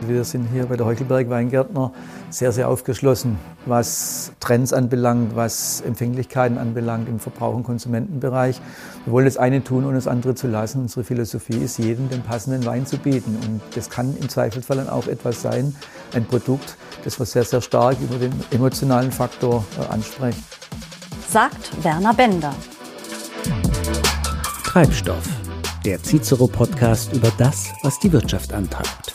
Also wir sind hier bei der Heuchelberg Weingärtner sehr, sehr aufgeschlossen, was Trends anbelangt, was Empfänglichkeiten anbelangt im Verbraucher- und Konsumentenbereich. Wir wollen das eine tun, ohne das andere zu lassen. Unsere Philosophie ist, jedem den passenden Wein zu bieten. Und das kann im Zweifelsfall dann auch etwas sein, ein Produkt, das wir sehr, sehr stark über den emotionalen Faktor ansprechen. Sagt Werner Bender. Treibstoff, der Cicero-Podcast über das, was die Wirtschaft antreibt.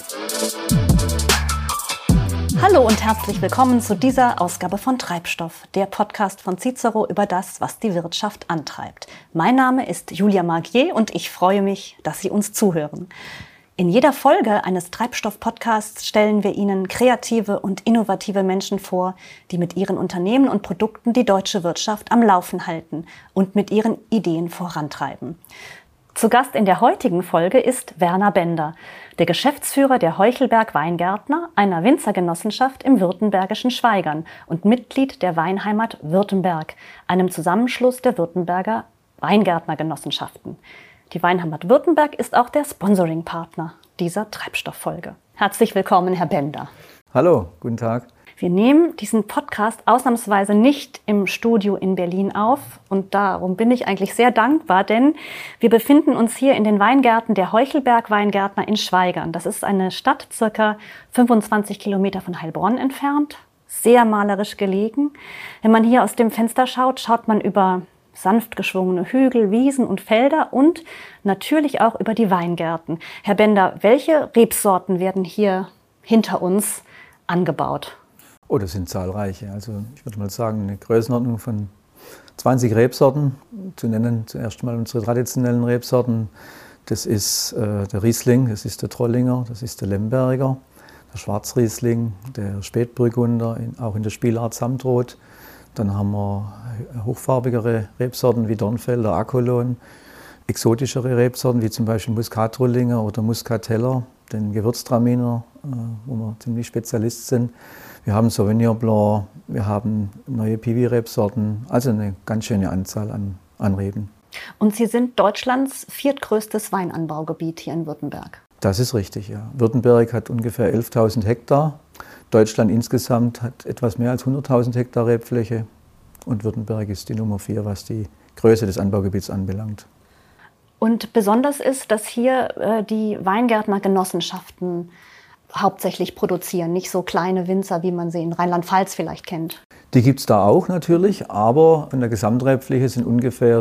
Hallo und herzlich willkommen zu dieser Ausgabe von Treibstoff, der Podcast von Cicero über das, was die Wirtschaft antreibt. Mein Name ist Julia Margier und ich freue mich, dass Sie uns zuhören. In jeder Folge eines Treibstoff-Podcasts stellen wir Ihnen kreative und innovative Menschen vor, die mit ihren Unternehmen und Produkten die deutsche Wirtschaft am Laufen halten und mit ihren Ideen vorantreiben. Zu Gast in der heutigen Folge ist Werner Bender, der Geschäftsführer der Heuchelberg Weingärtner, einer Winzergenossenschaft im württembergischen Schwaigern und Mitglied der Weinheimat Württemberg, einem Zusammenschluss der Württemberger Weingärtnergenossenschaften. Die Weinheimat Württemberg ist auch der Sponsoring-Partner dieser Treibstofffolge. Herzlich willkommen, Herr Bender. Hallo, guten Tag. Wir nehmen diesen Podcast ausnahmsweise nicht im Studio in Berlin auf und darum bin ich eigentlich sehr dankbar, denn wir befinden uns hier in den Weingärten der Heuchelberg Weingärtner in Schwaigern. Das ist eine Stadt circa 25 Kilometer von Heilbronn entfernt, sehr malerisch gelegen. Wenn man hier aus dem Fenster schaut, schaut man über sanft geschwungene Hügel, Wiesen und Felder und natürlich auch über die Weingärten. Herr Bender, welche Rebsorten werden hier hinter uns angebaut? Oh, das sind zahlreiche. Also ich würde mal sagen, eine Größenordnung von 20 Rebsorten. Zu nennen zuerst mal unsere traditionellen Rebsorten. Das ist der Riesling, das ist der Trollinger, das ist der Lemberger, der Schwarzriesling, der Spätburgunder, auch in der Spielart Samtrot. Dann haben wir hochfarbigere Rebsorten wie Dornfelder, Akolon, exotischere Rebsorten wie zum Beispiel Muskatrollinger oder Muskateller, den Gewürztraminer, wo wir ziemlich Spezialist sind. Wir haben Sauvignon Blanc, wir haben neue Piwi-Rebsorten, also eine ganz schöne Anzahl an Reben. Und Sie sind Deutschlands viertgrößtes Weinanbaugebiet hier in Württemberg. Das ist richtig, ja. Württemberg hat ungefähr 11.000 Hektar. Deutschland insgesamt hat etwas mehr als 100.000 Hektar Rebfläche und Württemberg ist die Nummer 4, was die Größe des Anbaugebiets anbelangt. Und besonders ist, dass hier die Weingärtnergenossenschaften hauptsächlich produzieren, nicht so kleine Winzer, wie man sie in Rheinland-Pfalz vielleicht kennt. Die gibt es da auch natürlich, aber von der Gesamtrebfläche sind ungefähr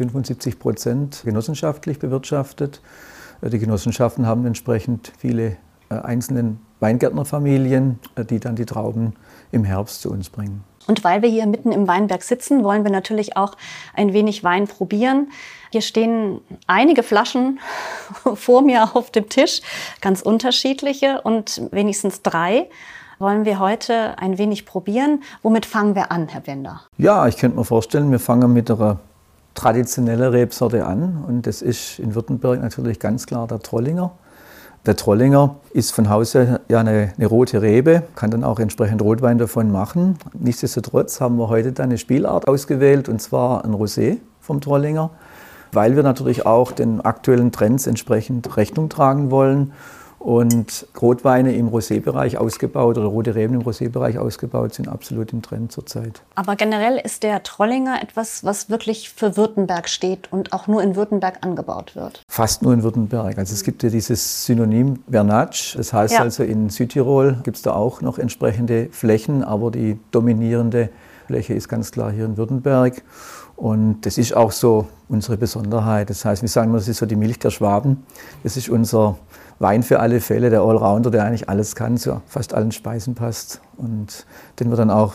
70-75% genossenschaftlich bewirtschaftet. Die Genossenschaften haben entsprechend viele einzelne Weingärtnerfamilien, die dann die Trauben im Herbst zu uns bringen. Und weil wir hier mitten im Weinberg sitzen, wollen wir natürlich auch ein wenig Wein probieren. Hier stehen einige Flaschen vor mir auf dem Tisch, ganz unterschiedliche und wenigstens 3 wollen wir heute ein wenig probieren. Womit fangen wir an, Herr Bender? Ja, ich könnte mir vorstellen, wir fangen mit einer traditionellen Rebsorte an und das ist in Württemberg natürlich ganz klar der Trollinger. Der Trollinger ist von Hause ja eine rote Rebe, kann dann auch entsprechend Rotwein davon machen. Nichtsdestotrotz haben wir heute dann eine Spielart ausgewählt, und zwar ein Rosé vom Trollinger, weil wir natürlich auch den aktuellen Trends entsprechend Rechnung tragen wollen und Rotweine im Rosé-Bereich ausgebaut oder rote Reben im Rosé-Bereich ausgebaut sind absolut im Trend zurzeit. Aber generell ist der Trollinger etwas, was wirklich für Württemberg steht und auch nur in Württemberg angebaut wird. Fast nur in Württemberg. Also es gibt ja dieses Synonym Vernatsch. Das heißt also in Südtirol gibt es da auch noch entsprechende Flächen, aber die dominierende Fläche ist ganz klar hier in Württemberg. Und das ist auch so unsere Besonderheit. Das heißt, wir sagen immer, das ist so die Milch der Schwaben. Das ist unser Wein für alle Fälle, der Allrounder, der eigentlich alles kann, zu fast allen Speisen passt. Und den wir dann auch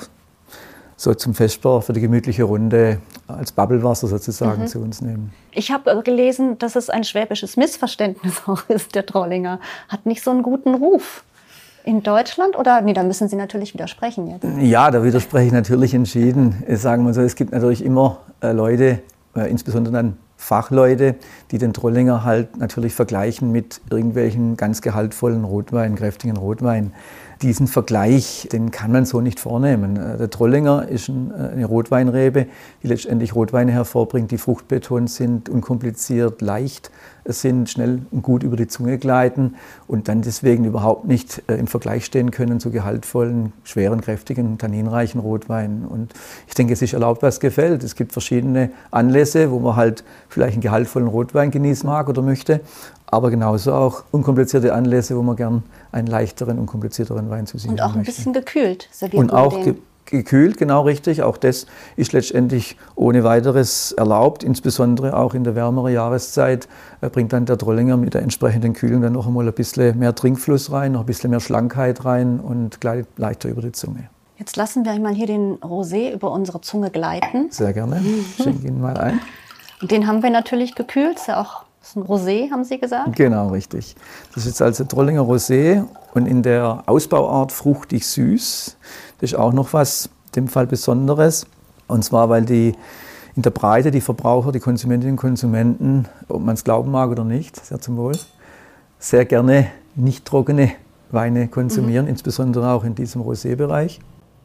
so zum Vesper für die gemütliche Runde als Bubblewasser sozusagen zu uns nehmen. Ich habe gelesen, dass es ein schwäbisches Missverständnis auch ist, der Trollinger. Hat nicht so einen guten Ruf. In Deutschland oder? Nee, da müssen Sie natürlich widersprechen jetzt. Ja, da widerspreche ich natürlich entschieden. Sagen wir so, es gibt natürlich immer Leute, insbesondere dann Fachleute, die den Trollinger halt natürlich vergleichen mit irgendwelchen ganz gehaltvollen Rotwein, kräftigen Rotwein. diesen Vergleich, den kann man so nicht vornehmen. Der Trollinger ist eine Rotweinrebe, die letztendlich Rotweine hervorbringt, die fruchtbetont sind, unkompliziert, leicht sind, schnell und gut über die Zunge gleiten und dann deswegen überhaupt nicht im Vergleich stehen können zu gehaltvollen, schweren, kräftigen, tanninreichen Rotweinen. Und ich denke, es ist erlaubt, was gefällt. Es gibt verschiedene Anlässe, wo man halt vielleicht einen gehaltvollen Rotwein genießen mag oder möchte, aber genauso auch unkomplizierte Anlässe, wo man gern einen leichteren, unkomplizierteren Wein zu sich Und auch ein möchte. bisschen gekühlt serviert. Und auch gekühlt, genau richtig. Auch das ist letztendlich ohne weiteres erlaubt. Insbesondere auch in der wärmeren Jahreszeit bringt dann der Trollinger mit der entsprechenden Kühlung dann noch einmal ein bisschen mehr Trinkfluss rein, noch ein bisschen mehr Schlankheit rein und gleitet leichter über die Zunge. Jetzt lassen wir mal hier den Rosé über unsere Zunge gleiten. Sehr gerne. Ich schenke ihn mal ein. Und den haben wir natürlich gekühlt. Ist ja auch ein Rosé, haben Sie gesagt? Genau, richtig. Das ist jetzt also Trollinger Rosé und in der Ausbauart fruchtig süß. Das ist auch noch was in dem Fall Besonderes. Und zwar, weil in der Breite die Verbraucher, die Konsumentinnen und Konsumenten, ob man es glauben mag oder nicht, sehr zum Wohl, sehr gerne nicht trockene Weine konsumieren, insbesondere auch in diesem Rosé-Bereich.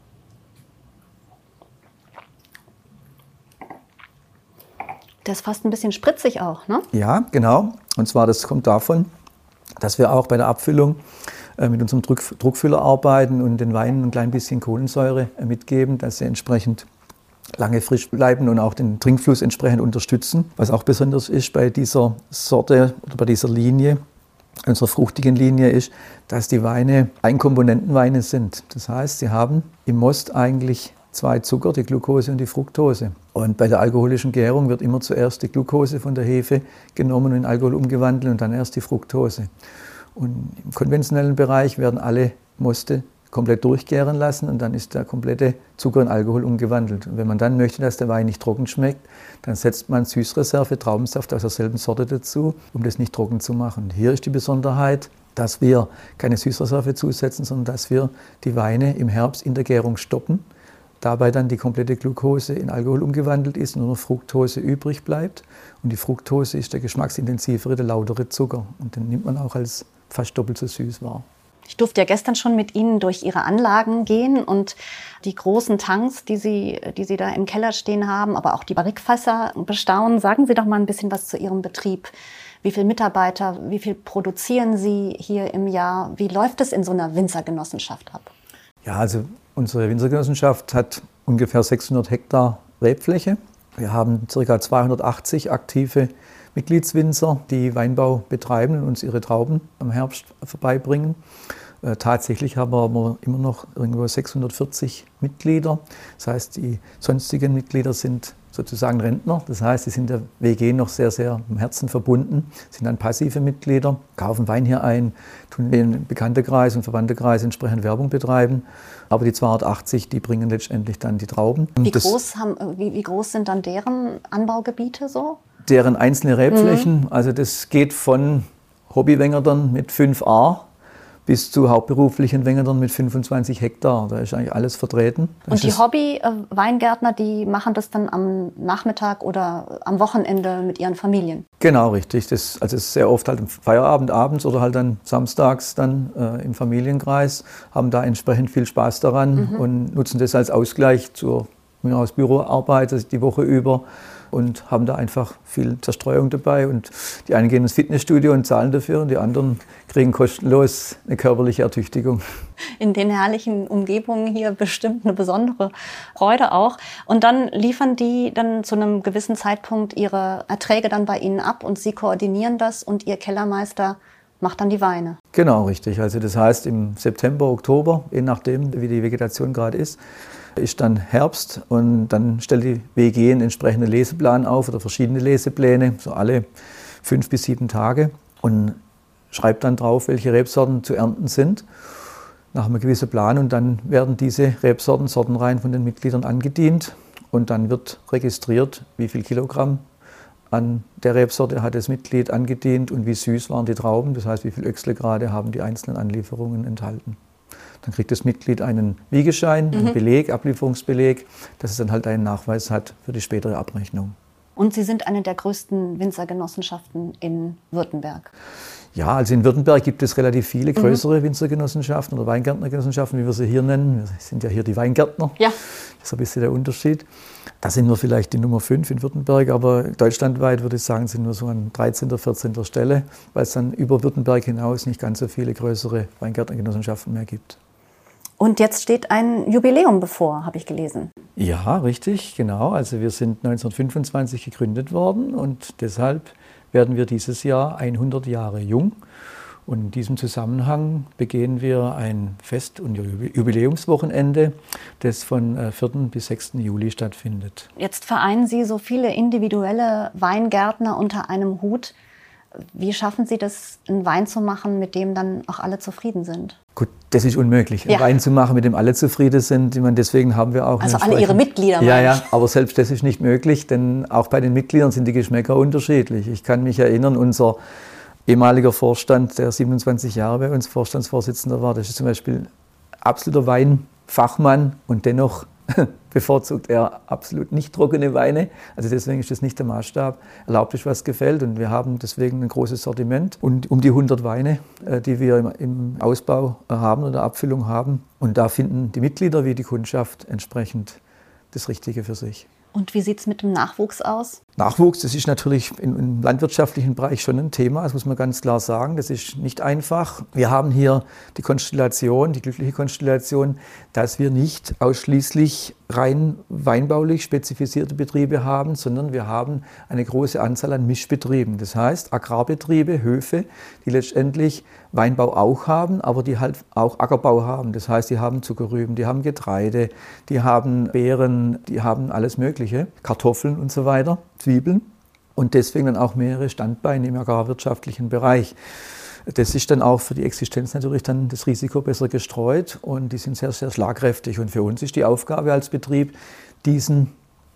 Der ist fast ein bisschen spritzig auch, ne? Ja, genau. Und zwar, das kommt davon, dass wir auch bei der Abfüllung mit unserem Druckfüller arbeiten und den Weinen ein klein bisschen Kohlensäure mitgeben, dass sie entsprechend lange frisch bleiben und auch den Trinkfluss entsprechend unterstützen. Was auch besonders ist bei dieser Sorte oder bei dieser Linie, unserer fruchtigen Linie, ist, dass die Weine Einkomponentenweine sind. Das heißt, sie haben im Most eigentlich zwei Zucker, die Glucose und die Fructose. Und bei der alkoholischen Gärung wird immer zuerst die Glucose von der Hefe genommen und in Alkohol umgewandelt und dann erst die Fructose. Und im konventionellen Bereich werden alle Moste komplett durchgären lassen und dann ist der komplette Zucker in Alkohol umgewandelt. Und wenn man dann möchte, dass der Wein nicht trocken schmeckt, dann setzt man Süßreserve, Traubensaft aus derselben Sorte dazu, um das nicht trocken zu machen. Und hier ist die Besonderheit, dass wir keine Süßreserve zusetzen, sondern dass wir die Weine im Herbst in der Gärung stoppen, dabei dann die komplette Glucose in Alkohol umgewandelt ist und nur noch Fructose übrig bleibt. Und die Fructose ist der geschmacksintensivere, der lautere Zucker. Und den nimmt man auch als fast doppelt so süß wahr. Ich durfte ja gestern schon mit Ihnen durch Ihre Anlagen gehen und die großen Tanks, die Sie da im Keller stehen haben, aber auch die Barrikfässer bestaunen. Sagen Sie doch mal ein bisschen was zu Ihrem Betrieb. Wie viele Mitarbeiter, wie viel produzieren Sie hier im Jahr? Wie läuft es in so einer Winzergenossenschaft ab? Ja, also unsere Winzergenossenschaft hat ungefähr 600 Hektar Rebfläche. Wir haben ca. 280 aktive Mitgliedswinzer, die Weinbau betreiben und uns ihre Trauben am Herbst vorbeibringen. Tatsächlich haben wir immer noch irgendwo 640 Mitglieder. Das heißt, die sonstigen Mitglieder sind sozusagen Rentner. Das heißt, sie sind der WG noch sehr, sehr im Herzen verbunden, sind dann passive Mitglieder, kaufen Wein hier ein, tun den Bekanntenkreis und Verwandtenkreis entsprechend Werbung betreiben. Aber die 280, die bringen letztendlich dann die Trauben. Wie groß sind dann deren Anbaugebiete so? Deren einzelne Rebflächen, also das geht von Hobbywängerdern mit 5 A bis zu hauptberuflichen Wängerdern mit 25 Hektar. Da ist eigentlich alles vertreten. Und die Hobby-Weingärtner, die machen das dann am Nachmittag oder am Wochenende mit ihren Familien? Genau, richtig. Das ist sehr oft halt am Feierabend abends oder halt dann samstags dann im Familienkreis, haben da entsprechend viel Spaß daran und nutzen das als Ausgleich zur Büroarbeit die Woche über. Und haben da einfach viel Zerstreuung dabei. Und die einen gehen ins Fitnessstudio und zahlen dafür und die anderen kriegen kostenlos eine körperliche Ertüchtigung. In den herrlichen Umgebungen hier bestimmt eine besondere Freude auch. Und dann liefern die dann zu einem gewissen Zeitpunkt ihre Erträge dann bei Ihnen ab und Sie koordinieren das und Ihr Kellermeister macht dann die Weine. Genau, richtig. Also das heißt im September, Oktober, je nachdem wie die Vegetation gerade ist dann Herbst und dann stellt die WG einen entsprechenden Leseplan auf oder verschiedene Lesepläne, so alle 5 bis 7 Tage und schreibt dann drauf, welche Rebsorten zu ernten sind, nach einem gewissen Plan und dann werden diese Rebsorten, Sortenreihen von den Mitgliedern angedient und dann wird registriert, wie viel Kilogramm an der Rebsorte hat das Mitglied angedient und wie süß waren die Trauben, das heißt, wie viel Öchslegrade haben die einzelnen Anlieferungen enthalten. Dann kriegt das Mitglied einen Wiegeschein, einen Beleg, Ablieferungsbeleg, dass es dann halt einen Nachweis hat für die spätere Abrechnung. Und Sie sind eine der größten Winzergenossenschaften in Württemberg. Ja, also in Württemberg gibt es relativ viele größere Winzergenossenschaften oder Weingärtnergenossenschaften, wie wir sie hier nennen. Wir sind ja hier die Weingärtner. Ja. Das ist ein bisschen der Unterschied. Da sind wir vielleicht die Nummer 5 in Württemberg, aber deutschlandweit würde ich sagen, sind wir so an 13., 14. Stelle, weil es dann über Württemberg hinaus nicht ganz so viele größere Weingärtnergenossenschaften mehr gibt. Und jetzt steht ein Jubiläum bevor, habe ich gelesen. Ja, richtig, genau. Also wir sind 1925 gegründet worden und deshalb werden wir dieses Jahr 100 Jahre jung. Und in diesem Zusammenhang begehen wir ein Fest- und Jubiläumswochenende, das von 4. bis 6. Juli stattfindet. Jetzt vereinen Sie so viele individuelle Weingärtner unter einem Hut. Wie schaffen Sie das, einen Wein zu machen, mit dem dann auch alle zufrieden sind? Gut, das ist unmöglich, Ja. einen Wein zu machen, mit dem alle zufrieden sind. Ich meine, deswegen haben wir auch... Also alle Ihre Mitglieder, Ja, meine ja, ich. aber selbst das ist nicht möglich, denn auch bei den Mitgliedern sind die Geschmäcker unterschiedlich. Ich kann mich erinnern, unser ehemaliger Vorstand, der 27 Jahre bei uns Vorstandsvorsitzender war, das ist zum Beispiel absoluter Weinfachmann und dennoch bevorzugt er absolut nicht trockene Weine. Also deswegen ist das nicht der Maßstab. Erlaubt ist, was gefällt, und wir haben deswegen ein großes Sortiment und um die 100 Weine, die wir im Ausbau haben oder Abfüllung haben. Und da finden die Mitglieder wie die Kundschaft entsprechend das Richtige für sich. Und wie sieht es mit dem Nachwuchs aus? Nachwuchs, das ist natürlich im landwirtschaftlichen Bereich schon ein Thema, das muss man ganz klar sagen. Das ist nicht einfach. Wir haben hier die Konstellation, die glückliche Konstellation, dass wir nicht ausschließlich rein weinbaulich spezifizierte Betriebe haben, sondern wir haben eine große Anzahl an Mischbetrieben. Das heißt Agrarbetriebe, Höfe, die letztendlich Weinbau auch haben, aber die halt auch Ackerbau haben. Das heißt, die haben Zuckerrüben, die haben Getreide, die haben Beeren, die haben alles Mögliche, Kartoffeln und so weiter, Zwiebeln, und deswegen dann auch mehrere Standbeine im agrarwirtschaftlichen Bereich. Das ist dann auch für die Existenz natürlich dann das Risiko besser gestreut, und die sind sehr, sehr schlagkräftig. Und für uns ist die Aufgabe als Betrieb, diesen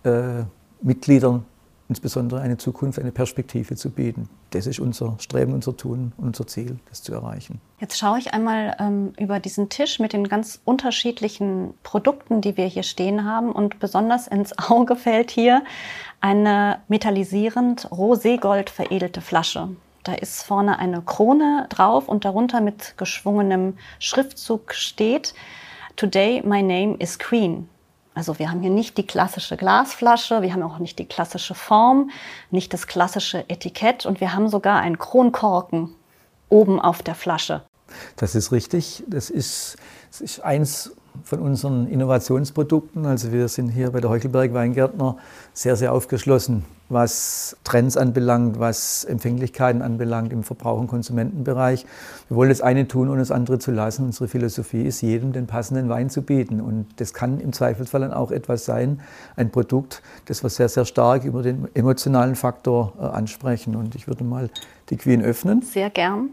Mitgliedern insbesondere eine Zukunft, eine Perspektive zu bieten. Das ist unser Streben, unser Tun, unser Ziel, das zu erreichen. Jetzt schaue ich einmal über diesen Tisch mit den ganz unterschiedlichen Produkten, die wir hier stehen haben. Und besonders ins Auge fällt hier eine metallisierend roségold veredelte Flasche. Da ist vorne eine Krone drauf und darunter mit geschwungenem Schriftzug steht: "Today my name is Queen." Also wir haben hier nicht die klassische Glasflasche, wir haben auch nicht die klassische Form, nicht das klassische Etikett, und wir haben sogar einen Kronkorken oben auf der Flasche. Das ist richtig. Das ist eins von unseren Innovationsprodukten. Also wir sind hier bei der Heuchelberg Weingärtner sehr, sehr aufgeschlossen, was Trends anbelangt, was Empfänglichkeiten anbelangt im Verbraucher- und Konsumentenbereich. Wir wollen das eine tun, ohne das andere zu lassen. Unsere Philosophie ist, jedem den passenden Wein zu bieten. Und das kann im Zweifelsfall dann auch etwas sein, ein Produkt, das wir sehr, sehr stark über den emotionalen Faktor ansprechen. Und ich würde mal die Queen öffnen, Sehr gern.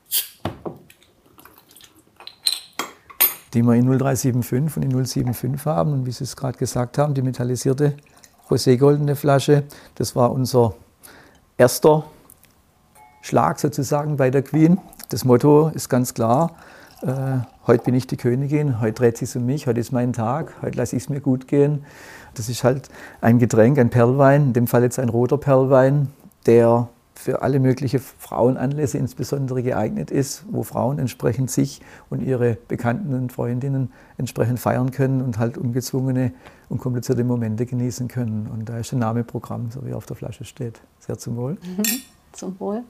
die wir in 0375 und in 075 haben. Und wie Sie es gerade gesagt haben, die metallisierte roségoldene Flasche, das war unser erster Schlag sozusagen bei der Queen. Das Motto ist ganz klar: heute bin ich die Königin, heute dreht sich um mich, heute ist mein Tag, heute lasse ich es mir gut gehen. Das ist halt ein Getränk, ein Perlwein, in dem Fall jetzt ein roter Perlwein, der für alle möglichen Frauenanlässe insbesondere geeignet ist, wo Frauen entsprechend sich und ihre Bekannten und Freundinnen entsprechend feiern können und halt ungezwungene, unkomplizierte Momente genießen können. Und da ist der Name Programm, so wie er auf der Flasche steht. Sehr zum Wohl. Zum Wohl.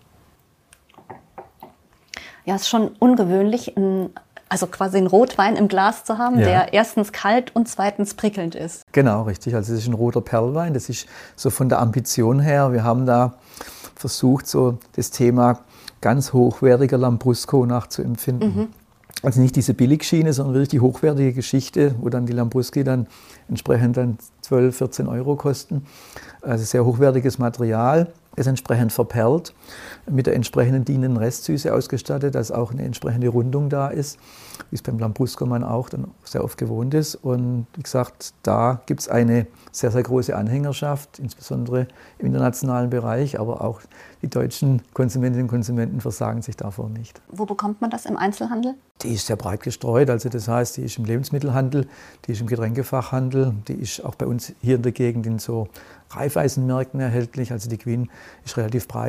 Ja, es ist schon ungewöhnlich, also quasi einen Rotwein im Glas zu haben, Ja. der erstens kalt und zweitens prickelnd ist. Genau, richtig. Also es ist ein roter Perlwein. Das ist so von der Ambition her. Wir haben da versucht, so das Thema ganz hochwertiger Lambrusco nachzuempfinden. Also nicht diese Billigschiene, sondern wirklich die hochwertige Geschichte, wo dann die Lambruschi dann entsprechend dann 12, 14 Euro kosten. Also sehr hochwertiges Material, ist entsprechend verperlt, mit der entsprechenden dienenden Restsüße ausgestattet, dass auch eine entsprechende Rundung da ist, wie es beim Lambrusco man auch dann sehr oft gewohnt ist. Und wie gesagt, da gibt es eine sehr, sehr große Anhängerschaft, insbesondere im internationalen Bereich, aber auch die deutschen Konsumentinnen und Konsumenten versagen sich davor nicht. Wo bekommt man das im Einzelhandel? Die ist sehr breit gestreut, also das heißt, die ist im Lebensmittelhandel, die ist im Getränkefachhandel, die ist auch bei uns hier in der Gegend in so Reifeisenmärkten erhältlich. Also die Queen ist relativ breit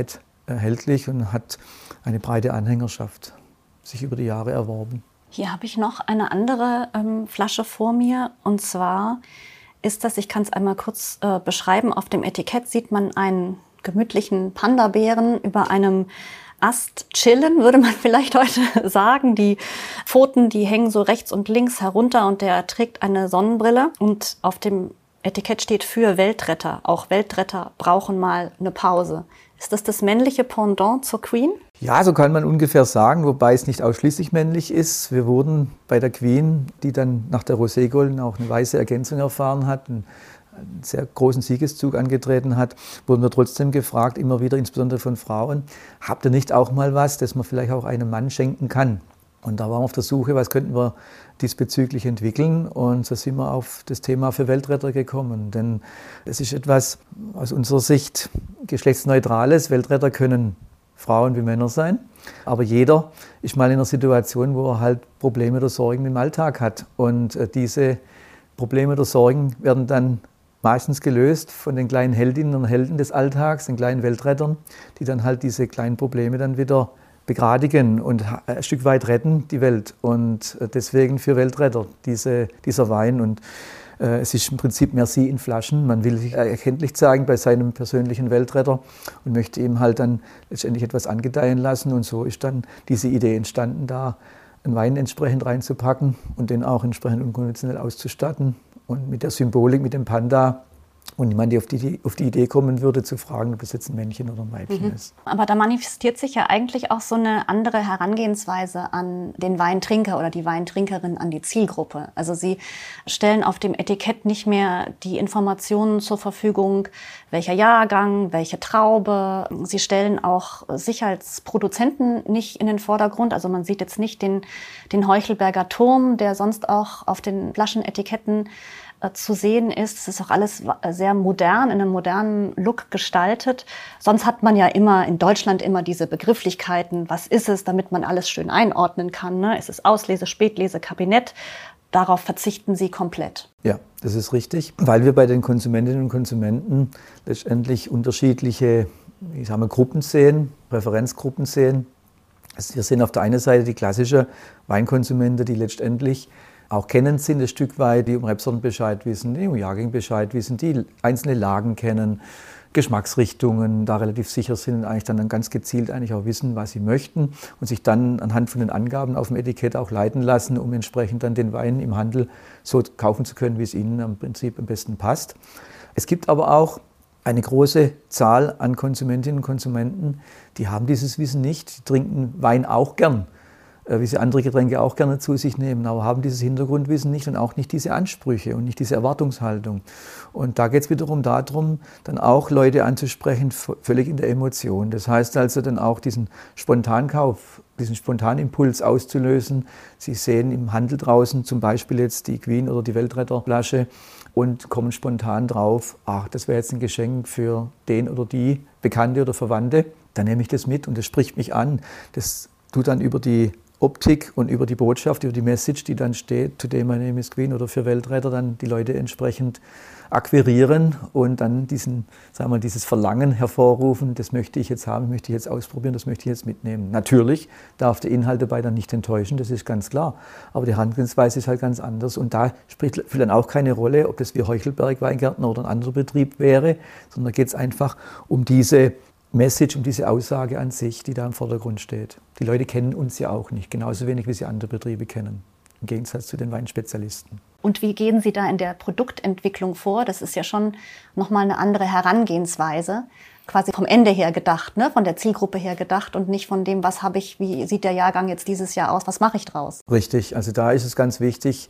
erhältlich und hat eine breite Anhängerschaft sich über die Jahre erworben. Hier habe ich noch eine andere Flasche vor mir, und zwar ist das, ich kann es einmal kurz beschreiben, auf dem Etikett sieht man einen gemütlichen Panda-Bären über einem Ast chillen, würde man vielleicht heute sagen. Die Pfoten, die hängen so rechts und links herunter und der trägt eine Sonnenbrille. Und auf dem Etikett steht für Weltretter. Auch Weltretter brauchen mal eine Pause. Ist das das männliche Pendant zur Queen? Ja, so kann man ungefähr sagen, wobei es nicht ausschließlich männlich ist. Wir wurden bei der Queen, die dann nach der Rosé Golden auch eine weiße Ergänzung erfahren hat, einen sehr großen Siegeszug angetreten hat, wurden wir trotzdem gefragt, immer wieder, insbesondere von Frauen, habt ihr nicht auch mal was, das man vielleicht auch einem Mann schenken kann? Und da waren wir auf der Suche, was könnten wir diesbezüglich entwickeln, und so sind wir auf das Thema für Weltretter gekommen. Denn es ist etwas aus unserer Sicht geschlechtsneutrales. Weltretter können Frauen wie Männer sein, aber jeder ist mal in einer Situation, wo er halt Probleme oder Sorgen im Alltag hat. Und diese Probleme oder Sorgen werden dann meistens gelöst von den kleinen Heldinnen und Helden des Alltags, den kleinen Weltrettern, die dann halt diese kleinen Probleme dann wieder begradigen und ein Stück weit retten die Welt. Und deswegen für Weltretter dieser Wein. Und es ist im Prinzip Merci in Flaschen. Man will sich erkenntlich zeigen bei seinem persönlichen Weltretter und möchte ihm halt dann letztendlich etwas angedeihen lassen. Und so ist dann diese Idee entstanden, da einen Wein entsprechend reinzupacken und den auch entsprechend unkonventionell auszustatten. Und mit der Symbolik, mit dem Panda. Und niemand, der auf die Idee kommen würde, zu fragen, ob das jetzt ein Männchen oder ein Weibchen ist. Aber da manifestiert sich ja eigentlich auch so eine andere Herangehensweise an den Weintrinker oder die Weintrinkerin, an die Zielgruppe. Also Sie stellen auf dem Etikett nicht mehr die Informationen zur Verfügung, welcher Jahrgang, welche Traube. Sie stellen auch sich als Produzenten nicht in den Vordergrund. Also man sieht jetzt nicht den Heuchelberger Turm, der sonst auch auf den Flaschenetiketten zu sehen ist. Es ist auch alles sehr modern, in einem modernen Look gestaltet. Sonst hat man ja immer in Deutschland immer diese Begrifflichkeiten. Was ist es, damit man alles schön einordnen kann? Ne? Ist es Auslese, Spätlese, Kabinett? Darauf verzichten Sie komplett. Ja, das ist richtig, weil wir bei den Konsumentinnen und Konsumenten letztendlich unterschiedliche, Gruppen sehen, Präferenzgruppen sehen. Also wir sehen auf der einen Seite die klassische Weinkonsumente, die letztendlich auch kennend sind, ein Stück weit, die um Rebsorten Bescheid wissen, die um Jahrgänge Bescheid wissen, die einzelne Lagen kennen, Geschmacksrichtungen, da relativ sicher sind und eigentlich dann ganz gezielt eigentlich auch wissen, was sie möchten und sich dann anhand von den Angaben auf dem Etikett auch leiten lassen, um entsprechend dann den Wein im Handel so kaufen zu können, wie es ihnen im Prinzip am besten passt. Es gibt aber auch eine große Zahl an Konsumentinnen und Konsumenten, die haben dieses Wissen nicht, die trinken Wein auch gern, wie sie andere Getränke auch gerne zu sich nehmen, aber haben dieses Hintergrundwissen nicht und auch nicht diese Ansprüche und nicht diese Erwartungshaltung. Und da geht es wiederum darum, dann auch Leute anzusprechen, völlig in der Emotion. Das heißt also dann auch diesen Spontankauf, diesen Spontanimpuls auszulösen. Sie sehen im Handel draußen zum Beispiel jetzt die Queen oder die Weltretterflasche und kommen spontan drauf, ach, das wäre jetzt ein Geschenk für den oder die Bekannte oder Verwandte. Dann nehme ich das mit und das spricht mich an. Das tut dann über die Optik und über die Botschaft, über die Message, die dann steht, Today my name is Queen oder für Weltretter, dann die Leute entsprechend akquirieren und dann dieses Verlangen hervorrufen, das möchte ich jetzt haben, möchte ich jetzt ausprobieren, das möchte ich jetzt mitnehmen. Natürlich darf der Inhalt dabei dann nicht enttäuschen, das ist ganz klar, aber die Herangehensweise ist halt ganz anders und da spielt dann auch keine Rolle, ob das wie Heuchelberg Weingärtner oder ein anderer Betrieb wäre, sondern da geht es einfach um diese Message, um diese Aussage an sich, die da im Vordergrund steht. Die Leute kennen uns ja auch nicht, genauso wenig wie sie andere Betriebe kennen, im Gegensatz zu den Weinspezialisten. Und wie gehen Sie da in der Produktentwicklung vor? Das ist ja schon nochmal eine andere Herangehensweise, quasi vom Ende her gedacht, ne? Von der Zielgruppe her gedacht und nicht von dem, was habe ich, wie sieht der Jahrgang jetzt dieses Jahr aus, was mache ich draus? Richtig, also da ist es ganz wichtig,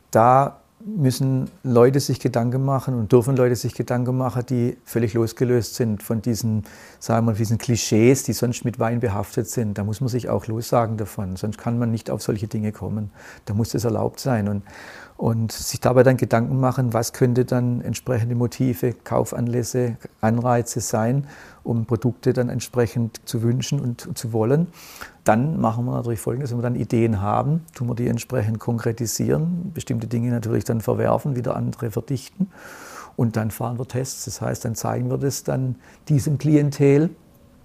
da müssen Leute sich Gedanken machen und dürfen Leute sich Gedanken machen, die völlig losgelöst sind von diesen, diesen Klischees, die sonst mit Wein behaftet sind. Da muss man sich auch lossagen davon, sonst kann man nicht auf solche Dinge kommen. Da muss das erlaubt sein und sich dabei dann Gedanken machen, was könnte dann entsprechende Motive, Kaufanlässe, Anreize sein, um Produkte dann entsprechend zu wünschen und zu wollen. Dann machen wir natürlich Folgendes, wenn wir dann Ideen haben, tun wir die entsprechend konkretisieren, bestimmte Dinge natürlich dann verwerfen, wieder andere verdichten und dann fahren wir Tests. Das heißt, dann zeigen wir das dann diesem Klientel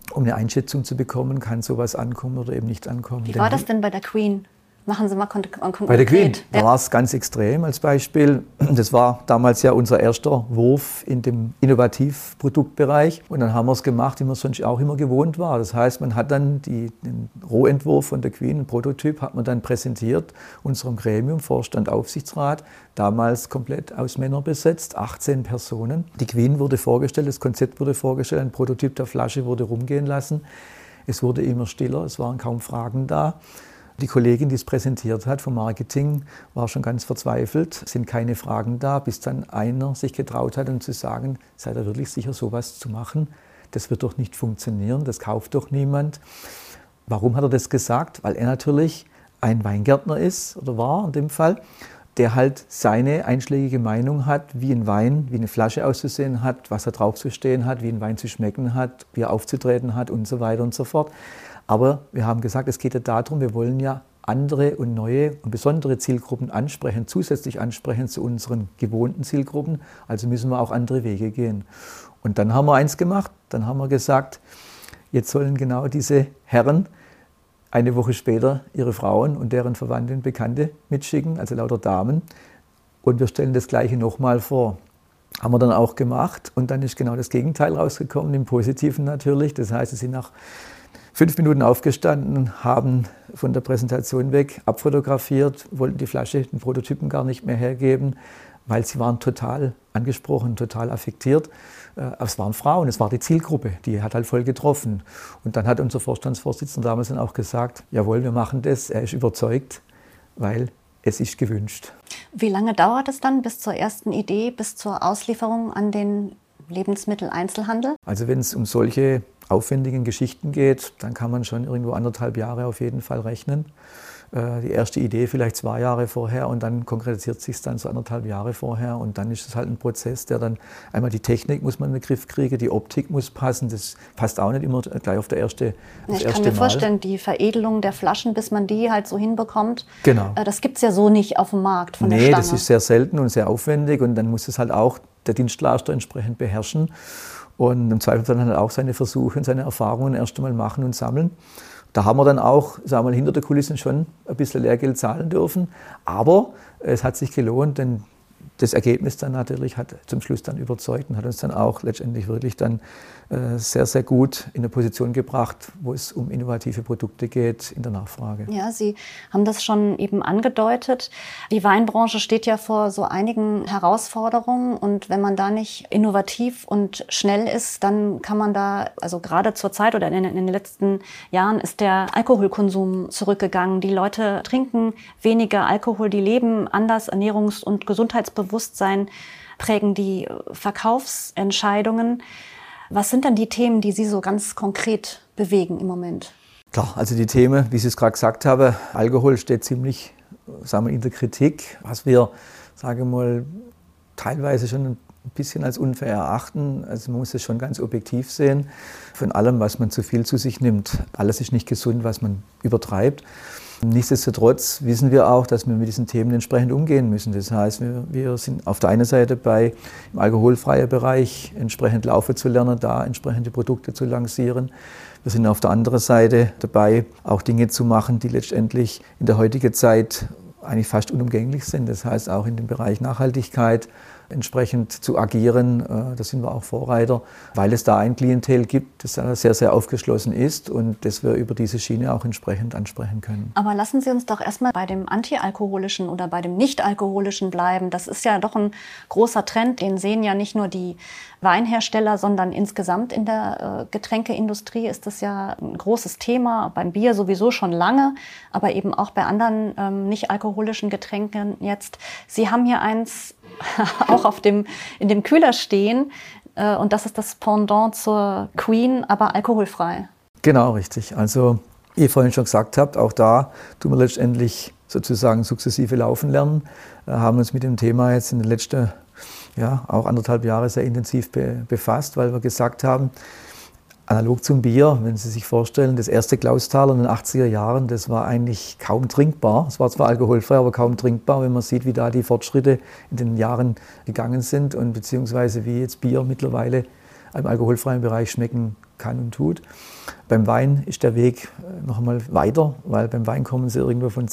um eine Einschätzung zu bekommen, kann sowas ankommen oder eben nicht ankommen. Wie war das denn bei der Queen? Machen Sie mal konkret. Bei der Queen, da war es ganz extrem als Beispiel. Das war damals ja unser erster Wurf in dem Innovativproduktbereich. Und dann haben wir es gemacht, wie man es sonst auch immer gewohnt war. Das heißt, man hat dann den Rohentwurf von der Queen, einen Prototyp, hat man dann präsentiert, unserem Gremium, Vorstand, Aufsichtsrat, damals komplett aus Männern besetzt, 18 Personen. Die Queen wurde vorgestellt, das Konzept wurde vorgestellt, ein Prototyp der Flasche wurde rumgehen lassen. Es wurde immer stiller, es waren kaum Fragen da. Die Kollegin, die es präsentiert hat vom Marketing, war schon ganz verzweifelt. Es sind keine Fragen da, bis dann einer sich getraut hat, um zu sagen, seid ihr wirklich sicher, sowas zu machen? Das wird doch nicht funktionieren, das kauft doch niemand. Warum hat er das gesagt? Weil er natürlich ein Weingärtner ist, oder war in dem Fall, der halt seine einschlägige Meinung hat, wie ein Wein, wie eine Flasche auszusehen hat, was er drauf zu stehen hat, wie ein Wein zu schmecken hat, wie er aufzutreten hat und so weiter und so fort. Aber wir haben gesagt, es geht ja darum, wir wollen ja andere und neue und besondere Zielgruppen ansprechen, zusätzlich ansprechen zu unseren gewohnten Zielgruppen. Also müssen wir auch andere Wege gehen. Und dann haben wir eins gemacht, dann haben wir gesagt, jetzt sollen genau diese Herren eine Woche später ihre Frauen und deren Verwandte und Bekannte mitschicken, also lauter Damen. Und wir stellen das Gleiche nochmal vor. Haben wir dann auch gemacht und dann ist genau das Gegenteil rausgekommen, im Positiven natürlich. Das heißt, sie sind nach 5 Minuten aufgestanden, haben von der Präsentation weg abfotografiert, wollten die Flasche, den Prototypen gar nicht mehr hergeben, weil sie waren total angesprochen, total affektiert. Es waren Frauen, es war die Zielgruppe, die hat halt voll getroffen. Und dann hat unser Vorstandsvorsitzender damals dann auch gesagt, jawohl, wir machen das, er ist überzeugt, weil es ist gewünscht. Wie lange dauert es dann bis zur ersten Idee, bis zur Auslieferung an den Lebensmitteleinzelhandel? Also wenn es um solche aufwendigen Geschichten geht, dann kann man schon irgendwo 1,5 Jahre auf jeden Fall rechnen. Die erste Idee vielleicht 2 Jahre vorher und dann konkretisiert sich es dann so 1,5 Jahre vorher und dann ist es halt ein Prozess, der dann einmal die Technik muss man in den Griff kriegen, die Optik muss passen, das passt auch nicht immer gleich auf der erste Mal. Ich kann mir vorstellen, die Veredelung der Flaschen, bis man die halt so hinbekommt, genau. Das gibt es ja so nicht auf dem Markt von der Stange. Nee, das ist sehr selten und sehr aufwendig und dann muss es halt auch der Dienstleister entsprechend beherrschen. Und im Zweifel dann halt auch seine Versuche und seine Erfahrungen erst einmal machen und sammeln. Da haben wir dann auch, sagen wir mal, hinter der Kulissen schon ein bisschen Lehrgeld zahlen dürfen. Aber es hat sich gelohnt, denn das Ergebnis dann natürlich hat zum Schluss dann überzeugt und hat uns dann auch letztendlich wirklich dann sehr, sehr gut in eine Position gebracht, wo es um innovative Produkte geht in der Nachfrage. Ja, Sie haben das schon eben angedeutet. Die Weinbranche steht ja vor so einigen Herausforderungen und wenn man da nicht innovativ und schnell ist, dann kann man da, also gerade zur Zeit oder in den letzten Jahren ist der Alkoholkonsum zurückgegangen. Die Leute trinken weniger Alkohol, die leben anders, Ernährungs- und Gesundheitsbewusstsein prägen die Verkaufsentscheidungen. Was sind denn die Themen, die Sie so ganz konkret bewegen im Moment? Klar, also die Themen, wie Sie es gerade gesagt haben, Alkohol steht ziemlich, sagen wir, in der Kritik, was wir, sage ich mal, teilweise schon ein bisschen als unfair erachten. Also man muss es schon ganz objektiv sehen, von allem, was man zu viel zu sich nimmt. Alles ist nicht gesund, was man übertreibt. Nichtsdestotrotz wissen wir auch, dass wir mit diesen Themen entsprechend umgehen müssen. Das heißt, wir sind auf der einen Seite bei im alkoholfreien Bereich entsprechend laufen zu lernen, da entsprechende Produkte zu lancieren. Wir sind auf der anderen Seite dabei, auch Dinge zu machen, die letztendlich in der heutigen Zeit eigentlich fast unumgänglich sind. Das heißt, auch in dem Bereich Nachhaltigkeit entsprechend zu agieren. Da sind wir auch Vorreiter, weil es da ein Klientel gibt, das sehr, sehr aufgeschlossen ist und das wir über diese Schiene auch entsprechend ansprechen können. Aber lassen Sie uns doch erstmal bei dem antialkoholischen oder bei dem nicht-alkoholischen bleiben. Das ist ja doch ein großer Trend, den sehen ja nicht nur die Weinhersteller, sondern insgesamt in der Getränkeindustrie ist das ja ein großes Thema. Beim Bier sowieso schon lange, aber eben auch bei anderen nicht-alkoholischen Getränken jetzt. Sie haben hier eins auch in dem Kühler stehen und das ist das Pendant zur Queen, aber alkoholfrei. Genau, richtig. Also, wie ihr vorhin schon gesagt habt, auch da tun wir letztendlich sozusagen sukzessive laufen lernen, haben uns mit dem Thema jetzt in den letzten auch 1,5 Jahre sehr intensiv befasst, weil wir gesagt haben, analog zum Bier, wenn Sie sich vorstellen, das erste Clausthaler in den 80er Jahren, das war eigentlich kaum trinkbar. Es war zwar alkoholfrei, aber kaum trinkbar, wenn man sieht, wie da die Fortschritte in den Jahren gegangen sind und beziehungsweise wie jetzt Bier mittlerweile im alkoholfreien Bereich schmecken kann und tut. Beim Wein ist der Weg noch einmal weiter, weil beim Wein kommen sie irgendwo von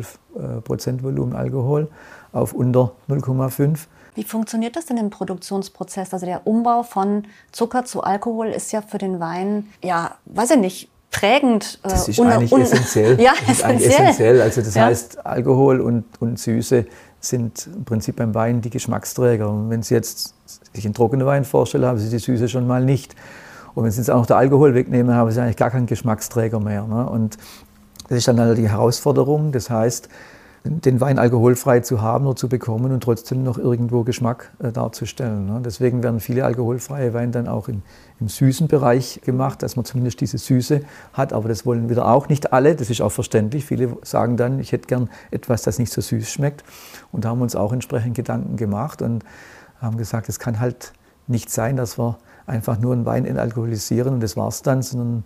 10-12% Volumen Alkohol auf unter 0,5. Wie funktioniert das denn im Produktionsprozess? Also der Umbau von Zucker zu Alkohol ist ja für den Wein, ja, weiß ich nicht, prägend. Das ist eigentlich essentiell. Ja, das ist eigentlich essentiell. Also das heißt, Alkohol und Süße sind im Prinzip beim Wein die Geschmacksträger. Und wenn Sie jetzt sich einen trockenen Wein vorstellen, haben Sie die Süße schon mal nicht. Und wenn Sie jetzt auch noch den Alkohol wegnehmen, haben Sie eigentlich gar keinen Geschmacksträger mehr. Ne? Und das ist dann halt die Herausforderung. Das heißt, den Wein alkoholfrei zu haben oder zu bekommen und trotzdem noch irgendwo Geschmack darzustellen. Ne? Deswegen werden viele alkoholfreie Weine dann auch im süßen Bereich gemacht, dass man zumindest diese Süße hat. Aber das wollen wieder auch nicht alle. Das ist auch verständlich. Viele sagen dann, ich hätte gern etwas, das nicht so süß schmeckt. Und da haben wir uns auch entsprechend Gedanken gemacht und haben gesagt, es kann halt nicht sein, dass wir einfach nur einen Wein entalkoholisieren und das war's dann, sondern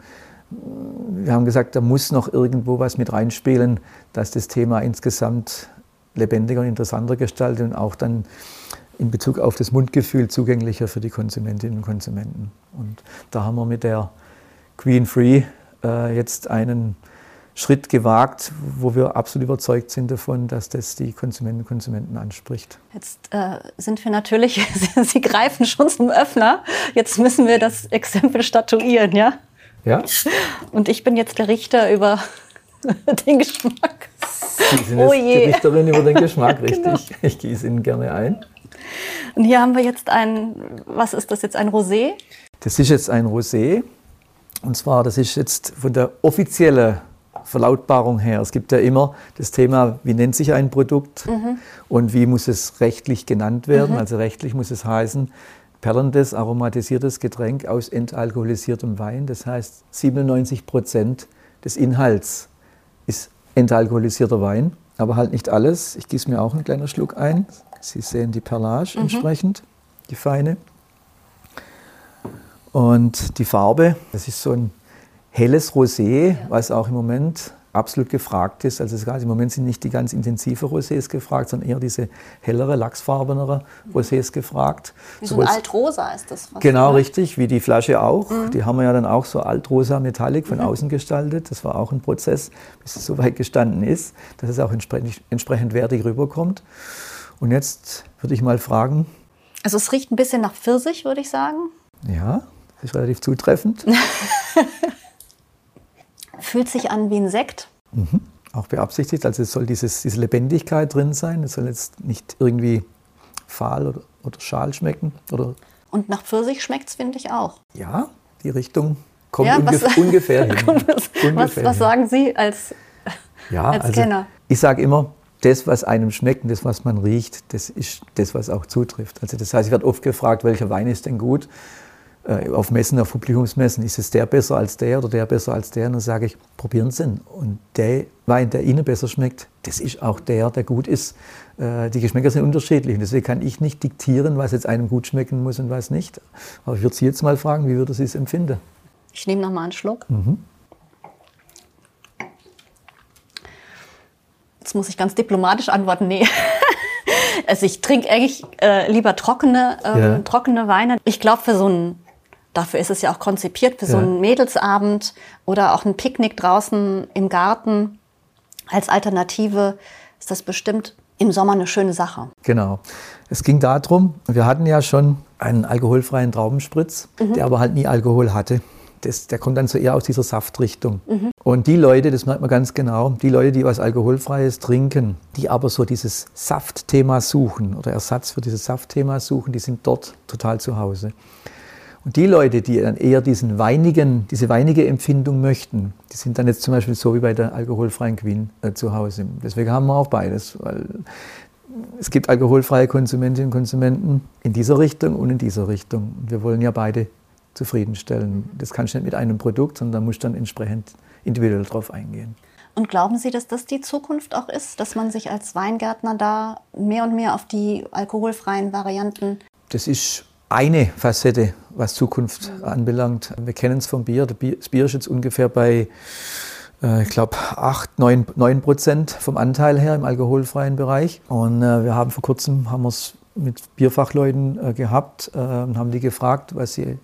wir haben gesagt, da muss noch irgendwo was mit reinspielen, dass das Thema insgesamt lebendiger und interessanter gestaltet und auch dann in Bezug auf das Mundgefühl zugänglicher für die Konsumentinnen und Konsumenten. Und da haben wir mit der Queen Free jetzt einen Schritt gewagt, wo wir absolut überzeugt sind davon, dass das die Konsumentinnen und Konsumenten anspricht. Jetzt sind wir natürlich, Sie greifen schon zum Öffner, jetzt müssen wir das Exempel statuieren, ja? Ja. Und ich bin jetzt der Richter über den Geschmack. Sie sind jetzt die Richterin über den Geschmack, richtig. Genau. Ich gieße Ihnen gerne ein. Und hier haben wir jetzt was ist das jetzt, ein Rosé? Das ist jetzt ein Rosé. Und zwar, das ist jetzt von der offiziellen Verlautbarung her. Es gibt ja immer das Thema, wie nennt sich ein Produkt und wie muss es rechtlich genannt werden. Also rechtlich muss es heißen, perlendes, aromatisiertes Getränk aus entalkoholisiertem Wein. Das heißt, 97% des Inhalts ist entalkoholisierter Wein, aber halt nicht alles. Ich gieße mir auch einen kleinen Schluck ein. Sie sehen die Perlage entsprechend, die feine. Und die Farbe, das ist so ein helles Rosé, was auch im Moment absolut gefragt ist. Also im Moment sind nicht die ganz intensive Rosés gefragt, sondern eher diese hellere, lachsfarbenere Rosés gefragt. Wie so ein Altrosa ist das fast. Genau, oder? Richtig, wie die Flasche auch. Die haben wir ja dann auch so Altrosa Metallic von außen gestaltet. Das war auch ein Prozess, bis es so weit gestanden ist, dass es auch entsprechend wertig rüberkommt. Und jetzt würde ich mal fragen. Also es riecht ein bisschen nach Pfirsich, würde ich sagen. Ja, das ist relativ zutreffend. Fühlt sich an wie ein Sekt. Auch beabsichtigt, also es soll diese Lebendigkeit drin sein. Es soll jetzt nicht irgendwie fahl oder schal schmecken. Und nach Pfirsich schmeckt es, finde ich, auch. Ja, die Richtung kommt ungefähr hin. Was sagen Sie als Kenner? Ich sage immer, das, was einem schmeckt und das, was man riecht, das ist das, was auch zutrifft. Also das heißt, ich werde oft gefragt, welcher Wein ist denn gut? Auf Messen, auf Publikumsmessen, ist es der besser als der oder der besser als der? Und dann sage ich, probieren Sie ihn. Und der Wein, der Ihnen besser schmeckt, das ist auch der gut ist. Die Geschmäcker sind unterschiedlich. Und deswegen kann ich nicht diktieren, was jetzt einem gut schmecken muss und was nicht. Aber ich würde Sie jetzt mal fragen, wie würde Sie es empfinden? Ich nehme noch mal einen Schluck. Jetzt muss ich ganz diplomatisch antworten, nee. Also ich trinke eigentlich lieber trockene Weine. Ich glaube, dafür ist es ja auch konzipiert, für so einen Mädelsabend oder auch ein Picknick draußen im Garten. Als Alternative ist das bestimmt im Sommer eine schöne Sache. Genau. Es ging darum, wir hatten ja schon einen alkoholfreien Traubenspritz, der aber halt nie Alkohol hatte. Der kommt dann so eher aus dieser Saftrichtung. Und die Leute, das merkt man ganz genau, die Leute, die was Alkoholfreies trinken, die aber so dieses Saftthema suchen oder Ersatz für dieses Saftthema suchen, die sind dort total zu Hause. Und die Leute, die dann eher diese weinige Empfindung möchten, die sind dann jetzt zum Beispiel so wie bei der alkoholfreien Queen zu Hause. Deswegen haben wir auch beides, weil es gibt alkoholfreie Konsumentinnen und Konsumenten in dieser Richtung und in dieser Richtung. Und wir wollen ja beide zufriedenstellen. Das kannst du nicht mit einem Produkt, sondern da musst du dann entsprechend individuell drauf eingehen. Und glauben Sie, dass das die Zukunft auch ist, dass man sich als Weingärtner da mehr und mehr auf die alkoholfreien Varianten... Das ist eine Facette, was Zukunft anbelangt. Wir kennen es vom Bier. Das Bier ist jetzt ungefähr bei, ich glaube, 8-9% vom Anteil her im alkoholfreien Bereich. Und wir haben vor kurzem mit Bierfachleuten gehabt und haben die gefragt, was sie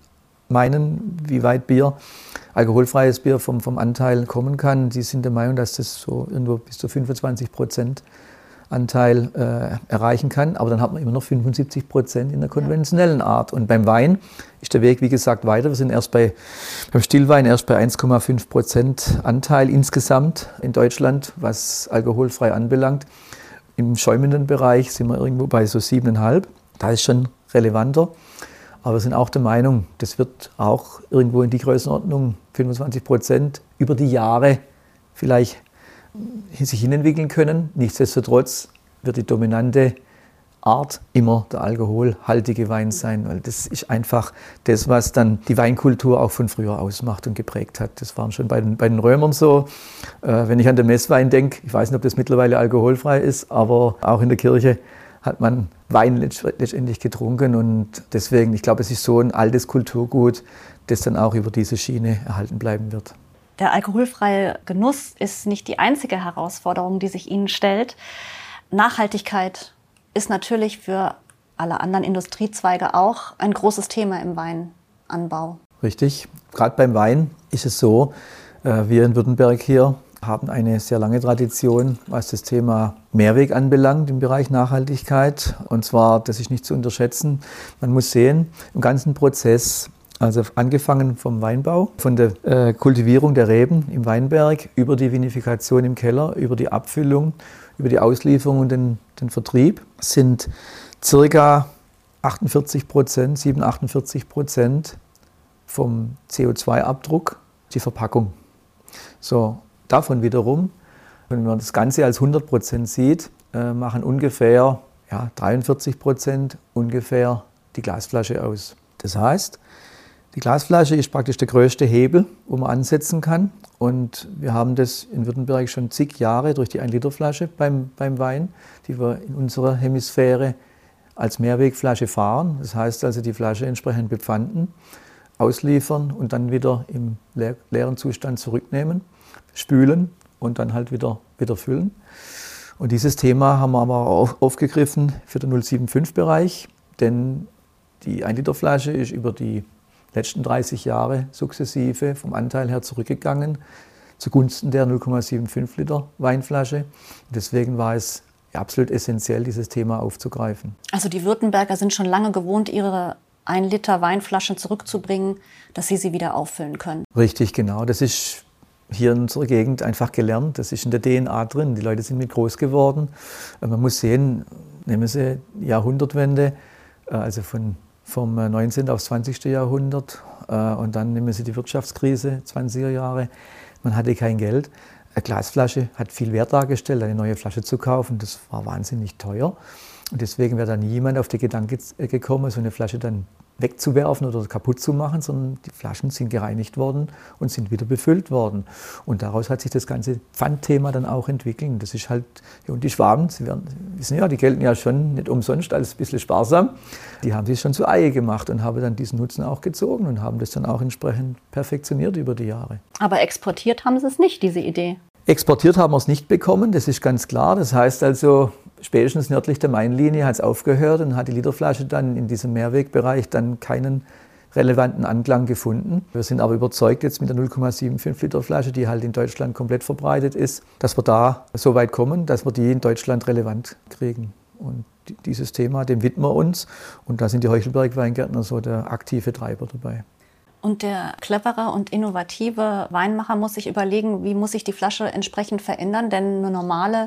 meinen, wie weit alkoholfreies Bier vom Anteil kommen kann. Die sind der Meinung, dass das so irgendwo bis zu 25% Anteil erreichen kann. Aber dann hat man immer noch 75% in der konventionellen Art. Und beim Wein ist der Weg, wie gesagt, weiter. Wir sind beim Stillwein erst bei 1,5% Anteil insgesamt in Deutschland, was alkoholfrei anbelangt. Im schäumenden Bereich sind wir irgendwo bei so 7,5. Da ist schon relevanter. Aber wir sind auch der Meinung, das wird auch irgendwo in die Größenordnung 25% über die Jahre vielleicht sich hinentwickeln können. Nichtsdestotrotz wird die dominante Art immer der alkoholhaltige Wein sein, weil das ist einfach das, was dann die Weinkultur auch von früher ausmacht und geprägt hat. Das war schon bei den Römern so. Wenn ich an den Messwein denke, ich weiß nicht, ob das mittlerweile alkoholfrei ist, aber auch in der Kirche hat man Wein letztendlich getrunken und deswegen, ich glaube, es ist so ein altes Kulturgut, das dann auch über diese Schiene erhalten bleiben wird. Der alkoholfreie Genuss ist nicht die einzige Herausforderung, die sich Ihnen stellt. Nachhaltigkeit ist natürlich für alle anderen Industriezweige auch ein großes Thema im Weinanbau. Richtig. Gerade beim Wein ist es so, wir in Württemberg hier haben eine sehr lange Tradition, was das Thema Mehrweg anbelangt im Bereich Nachhaltigkeit. Und zwar, das ist nicht zu unterschätzen, man muss sehen, im ganzen Prozess, also angefangen vom Weinbau, von der Kultivierung der Reben im Weinberg, über die Vinifikation im Keller, über die Abfüllung, über die Auslieferung und den Vertrieb, sind ca. 48% vom CO2-Abdruck die Verpackung. So, davon wiederum, wenn man das Ganze als 100% sieht, machen ungefähr 43% ungefähr die Glasflasche aus. Das heißt, die Glasflasche ist praktisch der größte Hebel, wo man ansetzen kann. Und wir haben das in Württemberg schon zig Jahre durch die 1-Liter-Flasche beim Wein, die wir in unserer Hemisphäre als Mehrwegflasche fahren. Das heißt also, die Flasche entsprechend bepfanden, ausliefern und dann wieder im leeren Zustand zurücknehmen, spülen und dann halt wieder füllen. Und dieses Thema haben wir aber auch aufgegriffen für den 075-Bereich, denn die 1-Liter-Flasche ist über die letzten 30 Jahre sukzessive vom Anteil her zurückgegangen zugunsten der 0,75 Liter Weinflasche. Deswegen war es absolut essentiell, dieses Thema aufzugreifen. Also die Württemberger sind schon lange gewohnt, ihre 1 Liter Weinflaschen zurückzubringen, dass sie wieder auffüllen können. Richtig, genau. Das ist hier in unserer Gegend einfach gelernt. Das ist in der DNA drin. Die Leute sind mit groß geworden. Man muss sehen, nehmen Sie die Jahrhundertwende, also vom 19. aufs 20. Jahrhundert und dann nehmen Sie die Wirtschaftskrise, 20er Jahre. Man hatte kein Geld. Eine Glasflasche hat viel Wert dargestellt, eine neue Flasche zu kaufen. Das war wahnsinnig teuer. Und deswegen wäre da nie jemand auf den Gedanken gekommen, so eine Flasche dann wegzuwerfen oder kaputt zu machen, sondern die Flaschen sind gereinigt worden und sind wieder befüllt worden. Und daraus hat sich das ganze Pfandthema dann auch entwickelt. Das ist halt, und die Schwaben, Sie wissen ja, die gelten ja schon nicht umsonst als ein bisschen sparsam. Die haben sich schon zu Eier gemacht und haben dann diesen Nutzen auch gezogen und haben das dann auch entsprechend perfektioniert über die Jahre. Aber exportiert haben Sie es nicht, diese Idee? Exportiert haben wir es nicht bekommen, das ist ganz klar. Das heißt also, spätestens nördlich der Mainlinie hat es aufgehört und hat die Literflasche dann in diesem Mehrwegbereich dann keinen relevanten Anklang gefunden. Wir sind aber überzeugt jetzt mit der 0,75 Liter Flasche, die halt in Deutschland komplett verbreitet ist, dass wir da so weit kommen, dass wir die in Deutschland relevant kriegen. Und dieses Thema, dem widmen wir uns. Und da sind die Heuchelberg-Weingärtner so der aktive Treiber dabei. Und der clevere und innovative Weinmacher muss sich überlegen, wie muss sich die Flasche entsprechend verändern, denn eine normale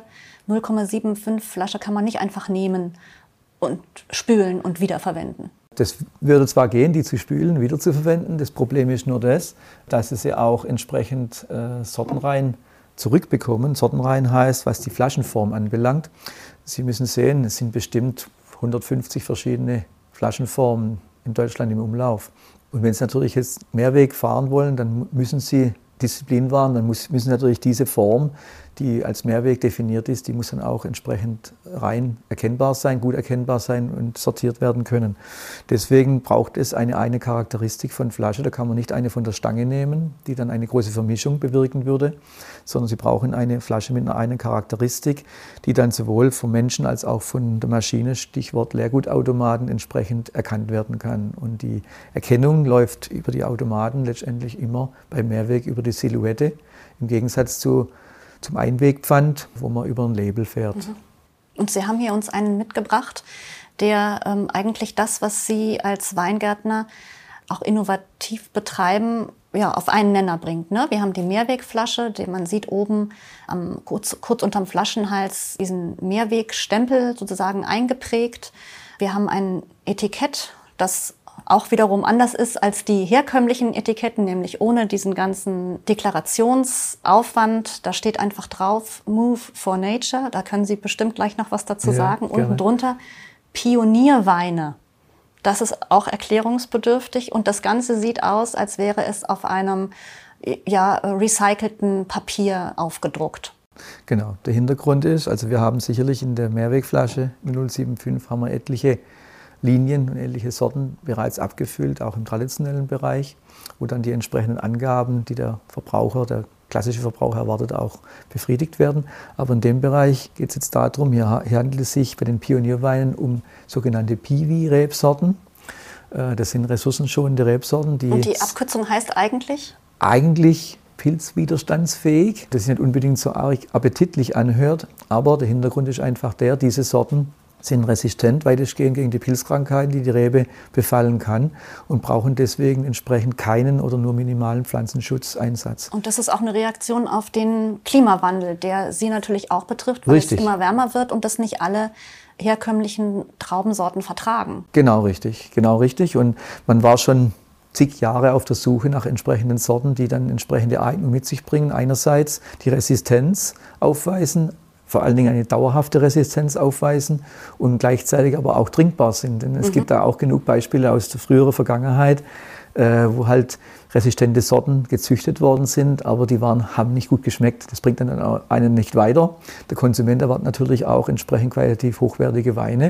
0,75 Flasche kann man nicht einfach nehmen und spülen und wiederverwenden. Das würde zwar gehen, die zu spülen, wieder zu verwenden. Das Problem ist nur das, dass sie sie auch entsprechend sortenrein zurückbekommen. Sortenrein heißt, was die Flaschenform anbelangt. Sie müssen sehen, es sind bestimmt 150 verschiedene Flaschenformen in Deutschland im Umlauf. Und wenn Sie natürlich jetzt Mehrweg fahren wollen, dann müssen Sie Disziplin wahren, dann müssen Sie natürlich diese Form, die als Mehrweg definiert ist, die muss dann auch entsprechend rein erkennbar sein, gut erkennbar sein und sortiert werden können. Deswegen braucht es eine Charakteristik von Flasche. Da kann man nicht eine von der Stange nehmen, die dann eine große Vermischung bewirken würde, sondern Sie brauchen eine Flasche mit einer Charakteristik, die dann sowohl vom Menschen als auch von der Maschine, Stichwort Leergutautomaten, entsprechend erkannt werden kann. Und die Erkennung läuft über die Automaten letztendlich immer beim Mehrweg über die Silhouette, im Gegensatz zum Einwegpfand, wo man über ein Label fährt. Und Sie haben hier uns einen mitgebracht, der eigentlich das, was Sie als Weingärtner auch innovativ betreiben, ja, auf einen Nenner bringt. Ne? Wir haben die Mehrwegflasche, man sieht oben kurz unterm Flaschenhals diesen Mehrwegstempel sozusagen eingeprägt. Wir haben ein Etikett, das auch wiederum anders ist als die herkömmlichen Etiketten, nämlich ohne diesen ganzen Deklarationsaufwand. Da steht einfach drauf, Move for Nature. Da können Sie bestimmt gleich noch was dazu sagen. Gerne. Unten drunter Pionierweine. Das ist auch erklärungsbedürftig. Und das Ganze sieht aus, als wäre es auf einem recycelten Papier aufgedruckt. Genau, der Hintergrund ist, also wir haben sicherlich in der Mehrwegflasche 075 haben wir etliche Linien und ähnliche Sorten bereits abgefüllt, auch im traditionellen Bereich, wo dann die entsprechenden Angaben, die der klassische Verbraucher erwartet, auch befriedigt werden. Aber in dem Bereich geht es jetzt darum, hier handelt es sich bei den Pionierweinen um sogenannte Piwi-Rebsorten. Das sind ressourcenschonende Rebsorten. Und die Abkürzung heißt eigentlich? Eigentlich pilzwiderstandsfähig. Das sich nicht unbedingt so arg appetitlich anhört, aber der Hintergrund ist einfach diese Sorten sind resistent weitestgehend gegen die Pilzkrankheiten, die die Rebe befallen kann und brauchen deswegen entsprechend keinen oder nur minimalen Pflanzenschutzeinsatz. Und das ist auch eine Reaktion auf den Klimawandel, der Sie natürlich auch betrifft, weil Richtig. Es immer wärmer wird und das nicht alle herkömmlichen Traubensorten vertragen. Genau richtig. Und man war schon zig Jahre auf der Suche nach entsprechenden Sorten, die dann entsprechende Eignung mit sich bringen. Einerseits die Resistenz aufweisen, vor allen Dingen eine dauerhafte Resistenz aufweisen und gleichzeitig aber auch trinkbar sind. Denn es gibt da auch genug Beispiele aus der früheren Vergangenheit, wo halt resistente Sorten gezüchtet worden sind, aber die haben nicht gut geschmeckt. Das bringt dann auch einen nicht weiter. Der Konsument erwartet natürlich auch entsprechend qualitativ hochwertige Weine.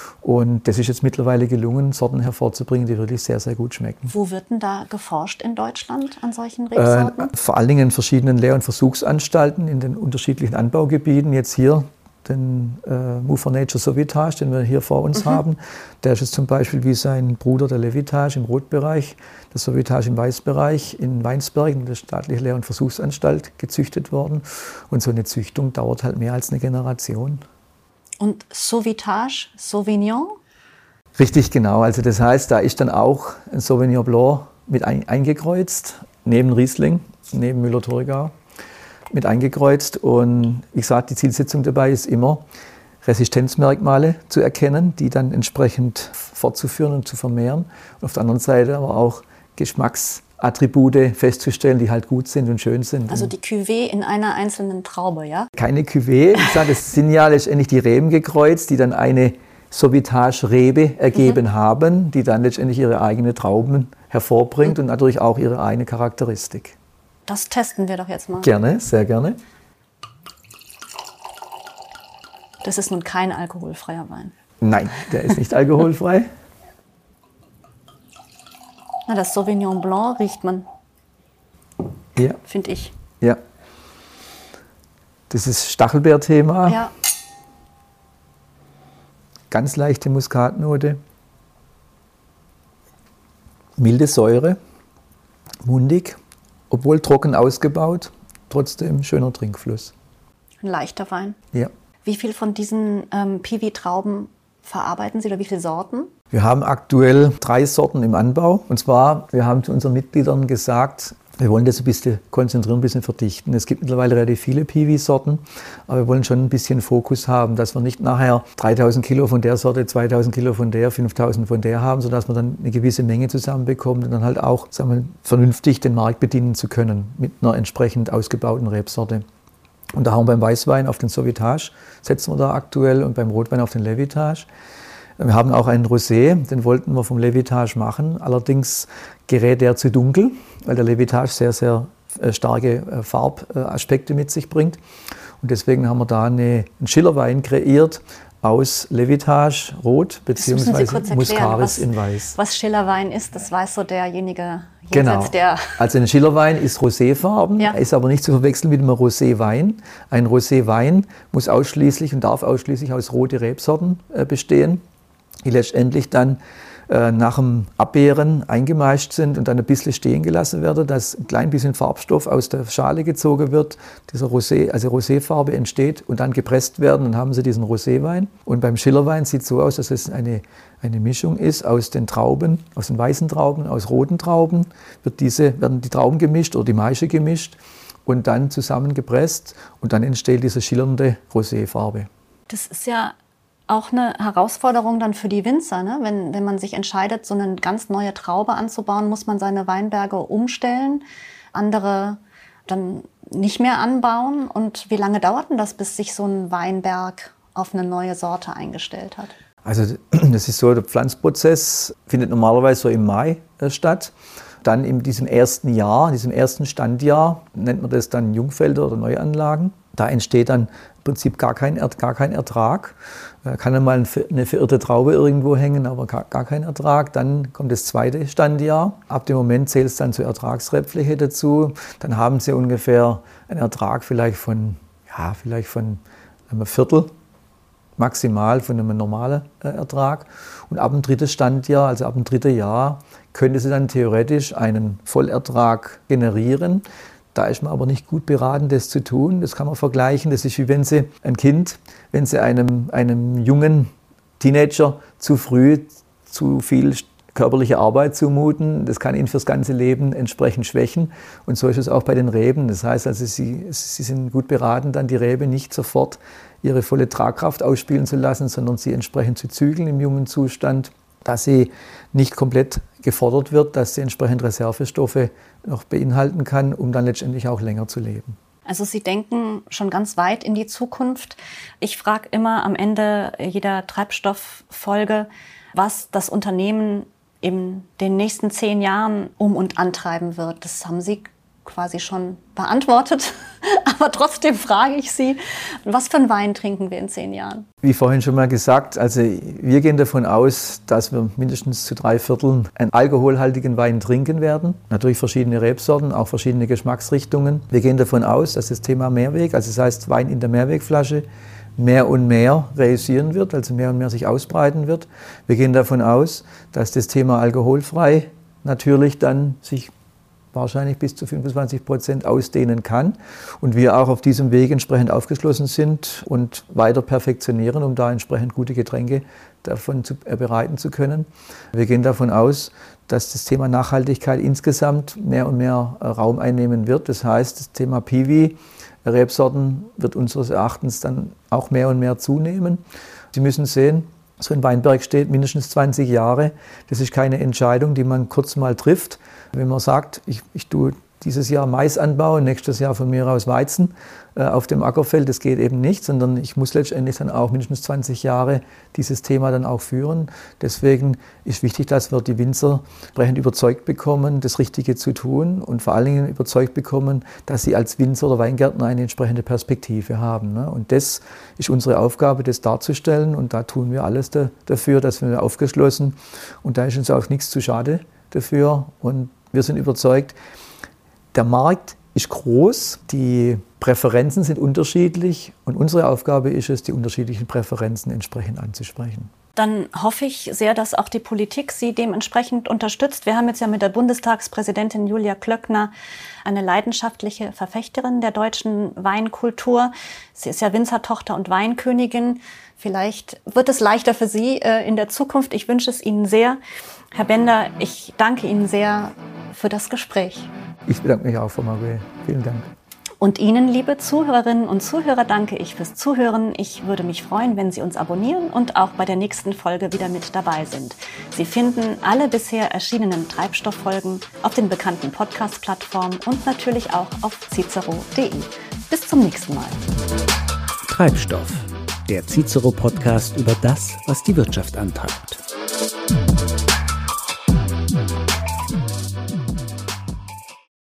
Und das ist jetzt mittlerweile gelungen, Sorten hervorzubringen, die wirklich sehr, sehr gut schmecken. Wo wird denn da geforscht in Deutschland an solchen Rebsorten? Vor allen Dingen in verschiedenen Lehr- und Versuchsanstalten in den unterschiedlichen Anbaugebieten. Jetzt hier den Move for Nature Sauvetage, den wir hier vor uns haben. Der ist jetzt zum Beispiel wie sein Bruder der Levitage im Rotbereich, der Sauvetage im Weißbereich in Weinsberg, in der staatlichen Lehr- und Versuchsanstalt gezüchtet worden. Und so eine Züchtung dauert halt mehr als eine Generation. Und Sauvetage, Sauvignon? Richtig, genau. Also das heißt, da ist dann auch ein Sauvignon Blanc mit eingekreuzt, neben Riesling, neben Müller-Thurgau mit eingekreuzt. Und wie gesagt, die Zielsetzung dabei ist immer, Resistenzmerkmale zu erkennen, die dann entsprechend fortzuführen und zu vermehren. Und auf der anderen Seite aber auch Geschmacksattribute festzustellen, die halt gut sind und schön sind. Also die Cuvée in einer einzelnen Traube, ja? Keine Cuvée, das sind ja letztendlich die Reben gekreuzt, die dann eine Sauvetage-Rebe ergeben haben, die dann letztendlich ihre eigenen Trauben hervorbringt und natürlich auch ihre eigene Charakteristik. Das testen wir doch jetzt mal. Gerne, sehr gerne. Das ist nun kein alkoholfreier Wein. Nein, der ist nicht alkoholfrei. Na, das Sauvignon Blanc riecht man, Ja, finde ich. ja. Das ist Stachelbeerthema. Ja. Ganz leichte Muskatnote. Milde Säure. Mundig. Obwohl trocken ausgebaut. Trotzdem schöner Trinkfluss. Ein leichter Wein. Ja. Wie viel von diesen Piwi-Trauben verarbeiten Sie oder wie viele Sorten? Wir haben aktuell 3 Sorten im Anbau. Und zwar, wir haben zu unseren Mitgliedern gesagt, wir wollen das ein bisschen konzentrieren, ein bisschen verdichten. Es gibt mittlerweile relativ viele Piwi-Sorten, aber wir wollen schon ein bisschen Fokus haben, dass wir nicht nachher 3000 Kilo von der Sorte, 2000 Kilo von der, 5000 von der haben, sodass wir dann eine gewisse Menge zusammenbekommen und dann halt auch, sagen wir, vernünftig den Markt bedienen zu können mit einer entsprechend ausgebauten Rebsorte. Und da haben wir beim Weißwein auf den Sauvetage, setzen wir da aktuell, und beim Rotwein auf den Levitage. Wir haben auch einen Rosé, den wollten wir vom Levitage machen. Allerdings gerät der zu dunkel, weil der Levitage sehr, sehr starke Farbaspekte mit sich bringt. Und deswegen haben wir da einen Schillerwein kreiert aus Levitage Rot bzw. Muscaris in Weiß. Was Schillerwein ist, das weiß so derjenige genau. der... Also ein Schillerwein ist roséfarben, ist aber nicht zu verwechseln mit einem Roséwein. Ein Roséwein muss ausschließlich und darf ausschließlich aus roten Rebsorten bestehen, die letztendlich dann nach dem Abbeeren eingemeischt sind und dann ein bisschen stehen gelassen werden, dass ein klein bisschen Farbstoff aus der Schale gezogen wird, dieser Rosé, also Roséfarbe entsteht und dann gepresst werden, dann haben Sie diesen Roséwein. Und beim Schillerwein sieht es so aus, dass es eine Mischung ist aus den Trauben, aus den weißen Trauben, aus roten Trauben, werden die Trauben gemischt oder die Maische gemischt und dann zusammengepresst und dann entsteht diese schillernde Roséfarbe. Das ist ja auch eine Herausforderung dann für die Winzer, ne? Wenn man sich entscheidet, so eine ganz neue Traube anzubauen, muss man seine Weinberge umstellen, andere dann nicht mehr anbauen. Und wie lange dauert denn das, bis sich so ein Weinberg auf eine neue Sorte eingestellt hat? Also das ist so, der Pflanzprozess findet normalerweise so im Mai statt. Dann in diesem ersten Jahr, in diesem ersten Standjahr, nennt man das dann Jungfelder oder Neuanlagen. Da entsteht dann im Prinzip gar kein Ertrag. Kann dann mal eine verirrte Traube irgendwo hängen, aber gar kein Ertrag. Dann kommt das zweite Standjahr. Ab dem Moment zählt es dann zur Ertragsrebfläche dazu. Dann haben Sie ungefähr einen Ertrag vielleicht von einem Viertel, maximal von einem normalen Ertrag. Und ab dem dritten Standjahr, also ab dem dritten Jahr, könnte Sie dann theoretisch einen Vollertrag generieren. Da ist man aber nicht gut beraten, das zu tun. Das kann man vergleichen. Das ist wie wenn Sie einem jungen Teenager zu früh zu viel körperliche Arbeit zumuten. Das kann ihn fürs ganze Leben entsprechend schwächen. Und so ist es auch bei den Reben. Das heißt also, Sie sind gut beraten, dann die Rebe nicht sofort ihre volle Tragkraft ausspielen zu lassen, sondern sie entsprechend zu zügeln im jungen Zustand, dass sie nicht komplett gefordert wird, dass sie entsprechend Reservestoffe noch beinhalten kann, um dann letztendlich auch länger zu leben. Also Sie denken schon ganz weit in die Zukunft. Ich frage immer am Ende jeder Treibstofffolge, was das Unternehmen in den nächsten 10 Jahren um- und antreiben wird. Das haben Sie quasi schon beantwortet, aber trotzdem frage ich Sie, was für einen Wein trinken wir in 10 Jahren? Wie vorhin schon mal gesagt, also wir gehen davon aus, dass wir mindestens zu 3/4 einen alkoholhaltigen Wein trinken werden. Natürlich verschiedene Rebsorten, auch verschiedene Geschmacksrichtungen. Wir gehen davon aus, dass das Thema Mehrweg, also das heißt Wein in der Mehrwegflasche, mehr und mehr reüssieren wird, also mehr und mehr sich ausbreiten wird. Wir gehen davon aus, dass das Thema alkoholfrei natürlich dann sich wahrscheinlich bis zu 25% ausdehnen kann und wir auch auf diesem Weg entsprechend aufgeschlossen sind und weiter perfektionieren, um da entsprechend gute Getränke davon bereiten zu können. Wir gehen davon aus, dass das Thema Nachhaltigkeit insgesamt mehr und mehr Raum einnehmen wird. Das heißt, das Thema Piwi, Rebsorten, wird unseres Erachtens dann auch mehr und mehr zunehmen. Sie müssen sehen, so ein Weinberg steht mindestens 20 Jahre. Das ist keine Entscheidung, die man kurz mal trifft. Wenn man sagt, ich tue dieses Jahr Mais anbauen, nächstes Jahr von mir aus Weizen auf dem Ackerfeld, das geht eben nicht, sondern ich muss letztendlich dann auch mindestens 20 Jahre dieses Thema dann auch führen. Deswegen ist wichtig, dass wir die Winzer entsprechend überzeugt bekommen, das Richtige zu tun und vor allen Dingen überzeugt bekommen, dass sie als Winzer oder Weingärtner eine entsprechende Perspektive haben. Und das ist unsere Aufgabe, das darzustellen und da tun wir alles dafür, dass wir aufgeschlossen und da ist uns auch nichts zu schade dafür und wir sind überzeugt, der Markt ist groß, die Präferenzen sind unterschiedlich und unsere Aufgabe ist es, die unterschiedlichen Präferenzen entsprechend anzusprechen. Dann hoffe ich sehr, dass auch die Politik Sie dementsprechend unterstützt. Wir haben jetzt ja mit der Bundestagspräsidentin Julia Klöckner eine leidenschaftliche Verfechterin der deutschen Weinkultur. Sie ist ja Winzertochter und Weinkönigin. Vielleicht wird es leichter für Sie in der Zukunft. Ich wünsche es Ihnen sehr. Herr Bender, ich danke Ihnen sehr für das Gespräch. Ich bedanke mich auch, Frau Marguet. Vielen Dank. Und Ihnen, liebe Zuhörerinnen und Zuhörer, danke ich fürs Zuhören. Ich würde mich freuen, wenn Sie uns abonnieren und auch bei der nächsten Folge wieder mit dabei sind. Sie finden alle bisher erschienenen Treibstofffolgen auf den bekannten Podcast-Plattformen und natürlich auch auf cicero.de. Bis zum nächsten Mal. Treibstoff, der Cicero-Podcast über das, was die Wirtschaft antreibt.